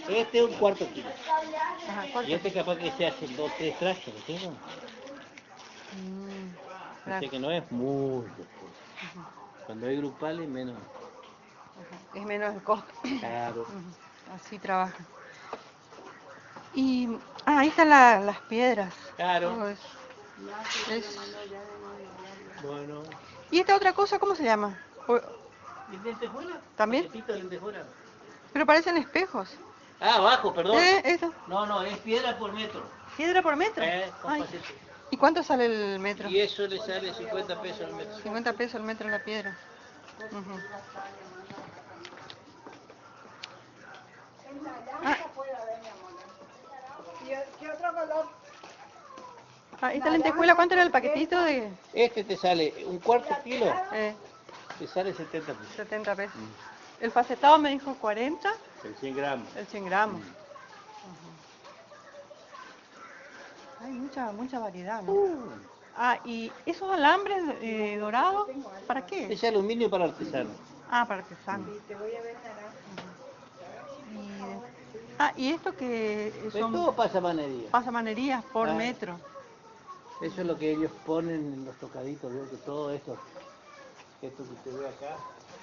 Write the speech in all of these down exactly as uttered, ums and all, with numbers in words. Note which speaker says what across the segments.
Speaker 1: Este es un cuarto kilo.
Speaker 2: Ajá, ¿cuánto?
Speaker 1: Y este capaz que se hace dos, tres trajes, ¿me entiendes?
Speaker 2: Mm,
Speaker 1: Así
Speaker 2: claro.
Speaker 1: que no es mucho. Pues.
Speaker 2: Ujú,
Speaker 1: Cuando hay grupales, menos.
Speaker 2: ajá. Es menos el costo.
Speaker 1: Claro.
Speaker 2: Ujú, así trabajan. Y, ah, ahí están la- las piedras.
Speaker 1: Claro.
Speaker 2: Todo eso. Es-
Speaker 1: Bueno.
Speaker 2: ¿Y esta otra cosa cómo se llama? O-
Speaker 1: ¿Y lentejuela?
Speaker 2: ¿También?
Speaker 1: Paquetito de lentejuela.
Speaker 2: Pero parecen espejos.
Speaker 1: Ah, abajo, perdón.
Speaker 2: ¿Eh? Eso.
Speaker 1: No, no, es piedra por metro.
Speaker 2: ¿Piedra por metro?
Speaker 1: Eh,
Speaker 2: Ay.
Speaker 1: compacito.
Speaker 2: ¿Y cuánto sale el metro?
Speaker 1: Y eso le sale cincuenta pesos al metro.
Speaker 2: cincuenta pesos el metro la piedra. Ujú. Ah,
Speaker 3: ¿Qué otro color?
Speaker 2: ah, esta lentejuela, ¿cuánto era el paquetito de...?
Speaker 1: Este te sale un cuarto kilo,
Speaker 2: Eh,
Speaker 1: te sale setenta pesos.
Speaker 2: setenta pesos.
Speaker 1: Mm.
Speaker 2: El facetado me dijo cuarenta,
Speaker 1: El cien gramos.
Speaker 2: el cien gramos.
Speaker 1: Mm.
Speaker 2: Hay mucha, mucha variedad, ¿no?
Speaker 1: Uh,
Speaker 2: Ah, y esos alambres eh, dorados, ¿para qué?
Speaker 1: es aluminio para artesano.
Speaker 2: Ah, para artesano. Y, ah, y esto que
Speaker 1: Es
Speaker 2: son
Speaker 1: todo pasamanería.
Speaker 2: pasamanerías por
Speaker 1: Ah.
Speaker 2: metro.
Speaker 1: Eso es lo que ellos ponen en los tocaditos, veo que todo esto, esto que usted ve acá.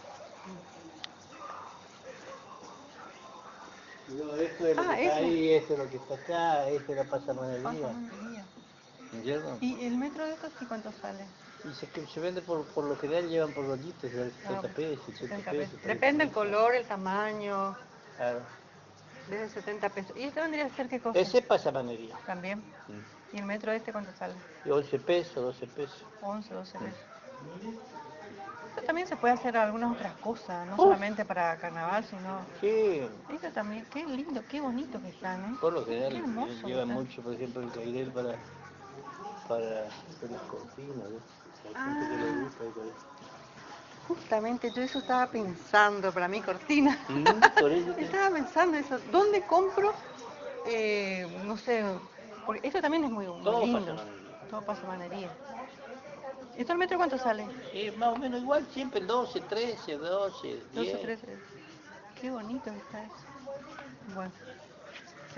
Speaker 1: Yo, esto es lo
Speaker 2: Ah,
Speaker 1: que está
Speaker 2: eso.
Speaker 1: ahí, esto es lo que está acá, esto es la pasamanería.
Speaker 2: Pasamanería.
Speaker 1: ¿Entiendes?
Speaker 2: ¿Y el metro de estos sí cuánto sale?
Speaker 1: Y se, se vende por, por lo general, llevan por rollitos, de
Speaker 2: Ah,
Speaker 1: setenta pesos,
Speaker 2: setenta
Speaker 1: ochenta
Speaker 2: pesos.
Speaker 1: pesos.
Speaker 2: Depende del color, el tamaño.
Speaker 1: Claro.
Speaker 2: Desde setenta pesos. ¿Y este vendría a ser qué cosa?
Speaker 1: Ese es pasamanería.
Speaker 2: También.
Speaker 1: Mm.
Speaker 2: ¿Y el metro este cuánto sale?
Speaker 1: Y once pesos, doce pesos.
Speaker 2: once, doce pesos. Esto también se puede hacer algunas otras cosas, no
Speaker 1: Uf.
Speaker 2: solamente para carnaval, sino...
Speaker 1: Sí,
Speaker 2: Esto también, qué lindo, qué bonito que están, ¿eh?
Speaker 1: por lo
Speaker 2: Qué
Speaker 1: general
Speaker 2: hermoso que
Speaker 1: llevan
Speaker 2: están.
Speaker 1: mucho, por ejemplo, el cairel para, para hacer las cortinas, ¿ves? Hay gente que le
Speaker 2: Ah,
Speaker 1: gusta el cairel.
Speaker 2: justamente yo eso estaba pensando para mi cortina.
Speaker 1: Mm, por eso te-
Speaker 2: Estaba pensando eso. ¿Dónde compro? Eh, no sé, porque esto también es muy, muy
Speaker 1: Todo
Speaker 2: lindo.
Speaker 1: pasamanería.
Speaker 2: Todo pasamanería. ¿Esto al metro cuánto sale?
Speaker 1: Eh, más o menos igual, siempre doce, trece, doce,
Speaker 2: Dos o
Speaker 1: diez.
Speaker 2: tres. Qué bonito que está eso. Bueno.